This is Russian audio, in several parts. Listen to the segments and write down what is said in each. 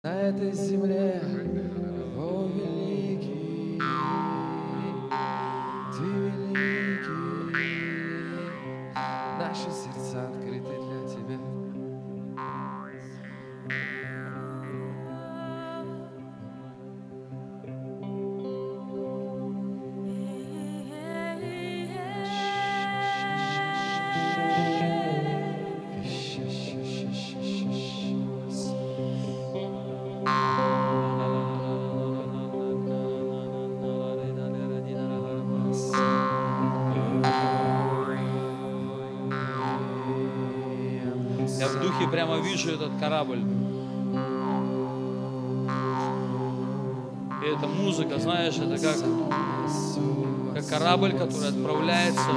На этой земле, о великий, ты великий, наши сердца открыты для тебя. Я в духе прямо вижу этот корабль. И эта музыка, знаешь, это как корабль, который отправляется.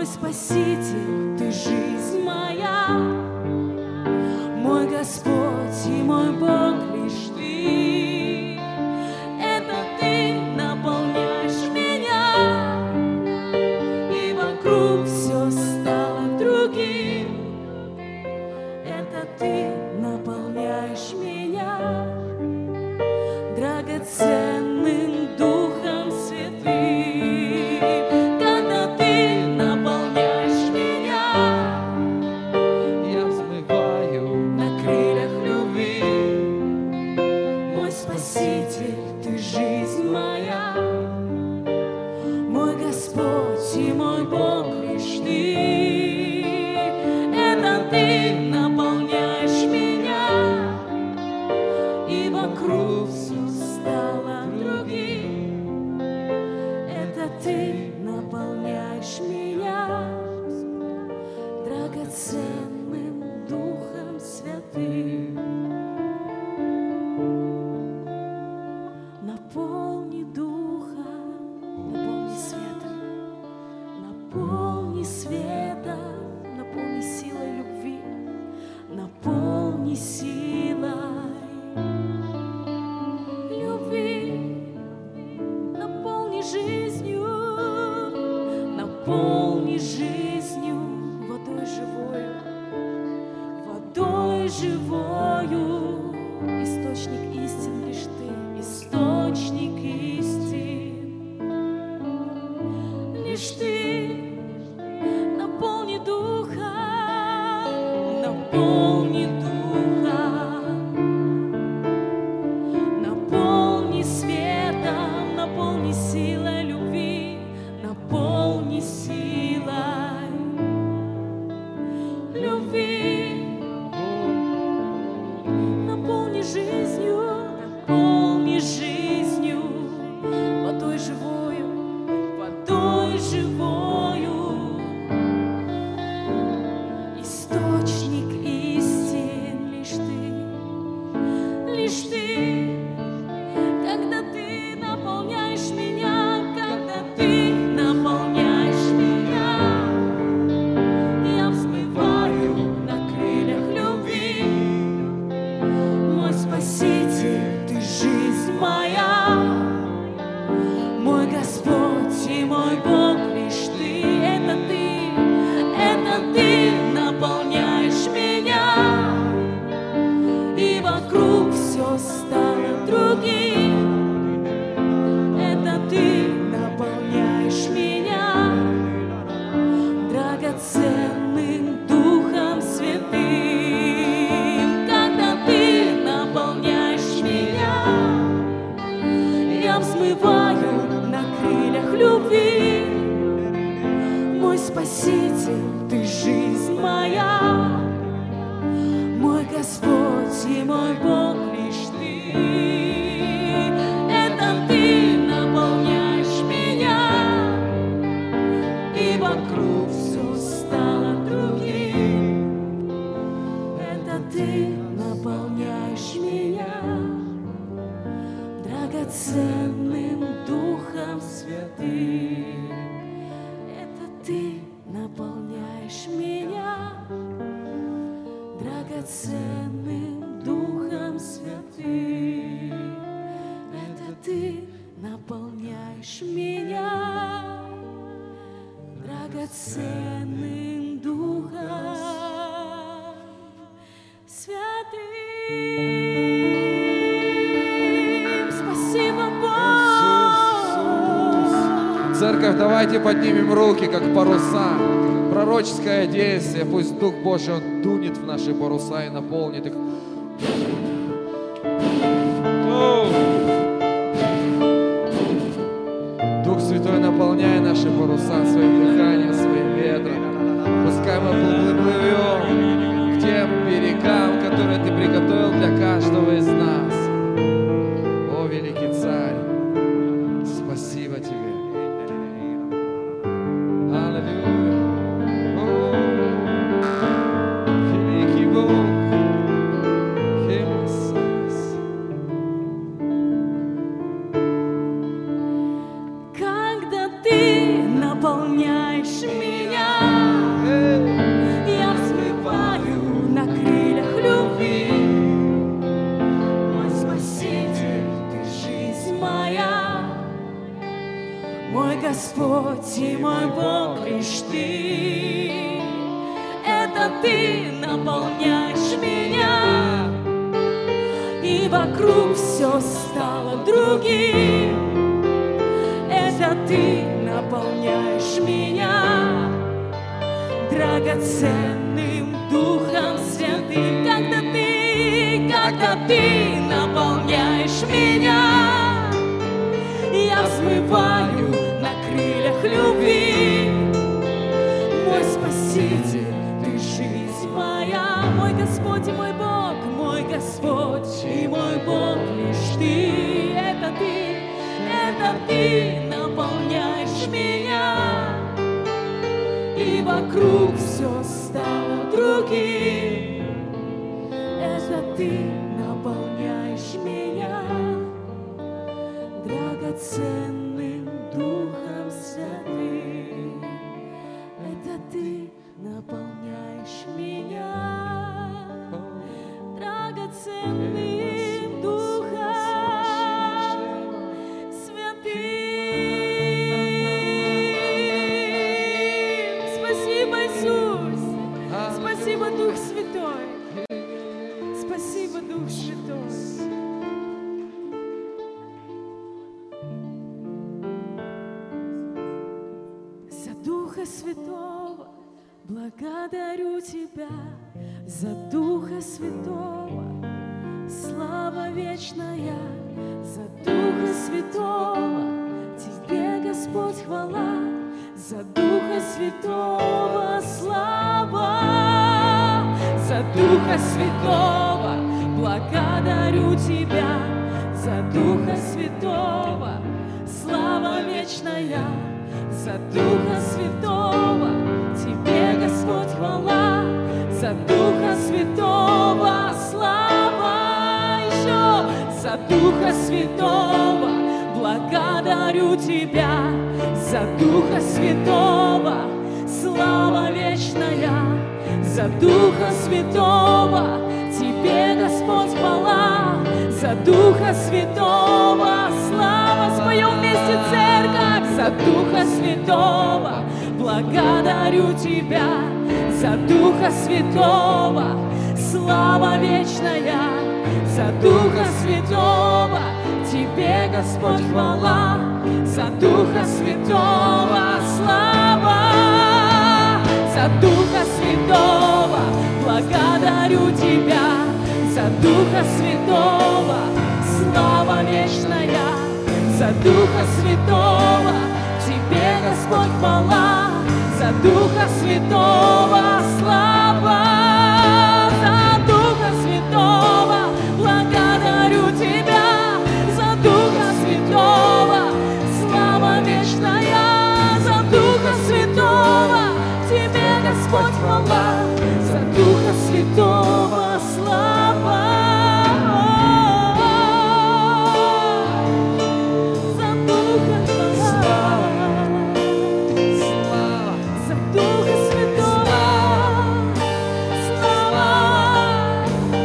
Спаситель, Ты жизнь моя, мой Господь и мой Бог лишь Ты. Это Ты наполняешь меня, и вокруг все стало другим. Это Ты наполняешь меня драгоценным Духом Святым. Ты жизнь моя, мой Господь и мой Бог лишь Ты. Это Ты наполняешь меня, и вокруг все стало другим. Это Ты наполняешь меня драгоценным Духом Святым. Наполни Духа, наполни светом, наполни светом, наполни силой любви, наполни силой любви, наполни жизнью водой живою, источник истин лишь Ты, источник истин лишь Ты. Наполни Духа, наполни Духа, наполни светом, наполни силой любви, наполни силой любви, наполни жизнью, водой живою, источник истин лишь Ты, когда Ты наполняешь меня, я взмываю на крыльях любви. Мой Спаситель, Ты жизнь моя, мой Господь и мой Бог лишь Ты. Это Ты наполняешь меня, и вокруг все стало другим. Это Ты наполняешь меня драгоценным Духом Святым. Когда Ты наполняешь меня, я взмываю на крыльях любви. Мой Спаситель, Ты жизнь моя, мой Господь и мой Бог лишь Ты. Это Ты наполняешь меня, и вокруг все стало другим. Это Ты наполняешь меня драгоценным Духом Святым. Это Ты наполняешь меня драгоценным Духом Святым. Это Ты наполняешь меня драгоценным Духом Святым. Церковь, давайте поднимем руки, как паруса. Пророческое действие. Пусть Дух Божий, Он дунет в наши паруса и наполнит их. Дух Святой, наполняй наши паруса своим дыханием, своим ветром. Пускай мы плывем к тем берегам, которые Ты приготовил для каждого из нас. О, великий Царь, спасибо Тебе. Когда Ты наполняешь лишь Ты. Это Ты наполняешь меня, и вокруг все стало другим. Это Ты наполняешь меня драгоценным Духом Святым. Когда Ты наполняешь меня, я взмываю на крыльях любви. Мой Спаситель, Ты жизнь моя, мой Господь и мой Бог, мой Господь и мой Бог лишь Ты. Это Ты наполняешь меня, и вокруг все стало другим. Это Ты наполняешь меня драгоценным Духом Святым. Это Ты наполняешь меня драгоценным Духом Святым. Спасибо, Иисус! Спасибо, Дух Святой! Спасибо, Дух Святой! За Духа Святого благодарю Тебя, за Духа Святого слава вечная, за Духа Святого Тебе, Господь, хвала, за Духа Святого слава, за Духа Святого благодарю Тебя, за Духа Святого слава вечная, за Духа Святого Тебе, Господь, хвала, за Духа Святого слава. Еще за Духа Святого благодарю Тебя, за Духа Святого слава вечная, за Духа Святого Тебе, Господь, хвала, за Духа Святого слава. Споем вместе, церковь, за Духа Святого благодарю Тебя, за Духа Святого слава вечная, за Духа Святого Тебе, Господь, хвала, за Духа Святого слава, за Духа Святого благодарю Тебя, за Духа Святого слава вечная, за Духа Святого Тебе, Господь, хвала, за Духа Святого слава, за Духа Святого благодарю Тебя, за Духа Святого слава вечная, за Духа Святого Тебе, Господь, хвала, за Духа Святого слава, за Духа слава, за Духа Святого слава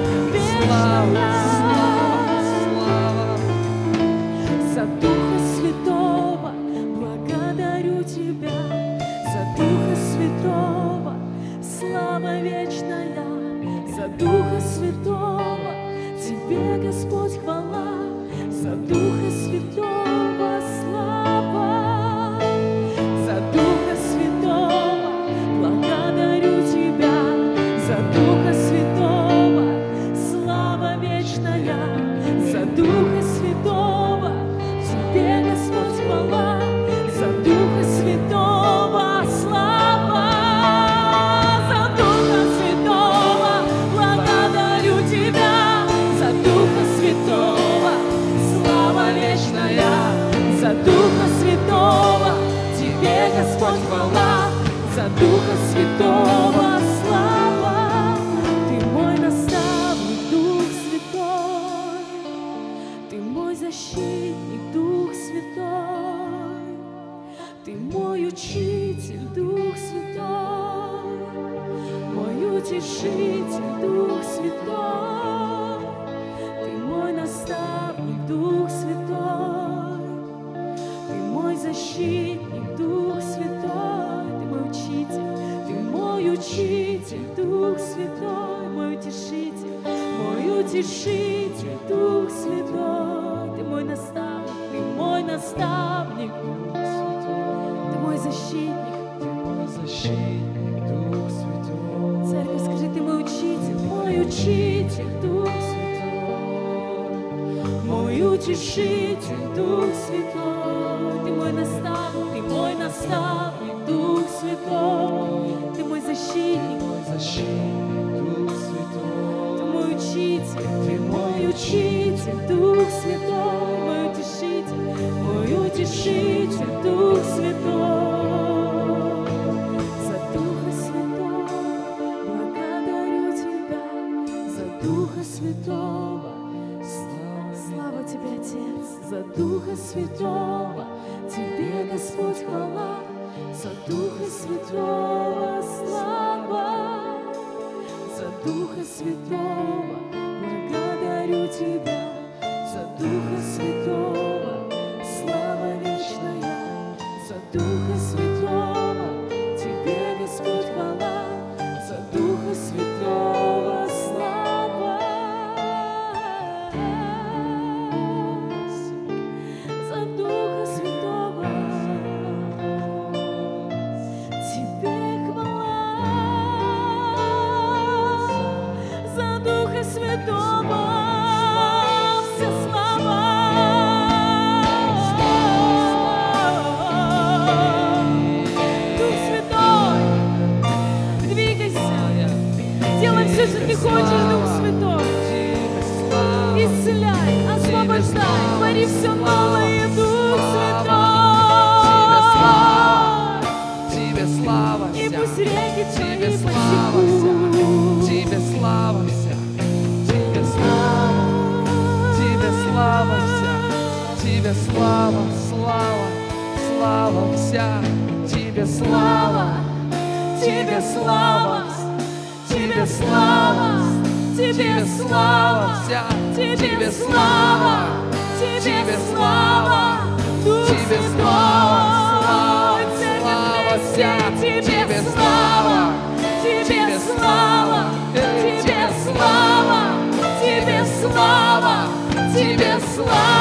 вечная, за Духа Святого благодарю Тебя, за Духа Святого слава вечная, за Духа Святого Тебе, Господь, хвала, за Духа Святого слава, за Духа Святого благодарю Тебя, за Духа Святого слава вечная, за Духа Святого Тебе, Господь, хвала, за Духа Святого слава, за Духа Святого благодарю Тебя, за Духа Святого слава вечная, за Духа Святого Тебе, Господь, хвала, за Духа Святого слава. Ты мой наставник, Дух Святой, Ты мой защитник, Дух Святой, Ты мой учитель, Дух Святой, мой утешитель, Дух Святой, Ты мой наставник, Дух Святой, Ты мой защитник, Дух Святой, Ты мой учитель, Дух Святой, мой утешитель, Дух Святой, Ты мой наставник, Ты мой защитник, Дух Святой. Церковь, скажи, Ты мой учитель, Дух Святой, мой утешитель, Дух Святой, Ты мой наставник, Дух Святой, Ты мой защитник, Дух Святой. Ты мой учитель, Дух Святой, мой утешитель, Дух Святой. За Духа Святого благодарю Тебя, за Духа Святого. Слава Тебе, Отец, за Духа Святого, Тебе, Господь, хвала, за Духа Святого слава, за Духа Святого благодарю Тебя, за Духа Святого слава вечная, за Духа Святого Тебе, Господь, хвала, за Духа Святого слава, за Духа Святого Тебе хвала, за Духа Святого вся слава. Дух Святой, двигайся, делай все, что Ты хочешь, Дух Святой. Исцеляй, освобождай, твори все новое, Дух Святой. Тебе слава И вся. пусть реки Тебе Твои слава вся. потекут. Тебе слава вся. Тебе слава. Тебе слава вся. Тебе слава, слава, слава вся. Тебе слава. Тебе слава, Тебе слава, Тебе слава, вся. Тебе слава, Тебе слава, Дух Тебе слава, Святой, слава вся. Тебе слава, Тебе слава, Тебе слава, Тебе слава, Тебе слава.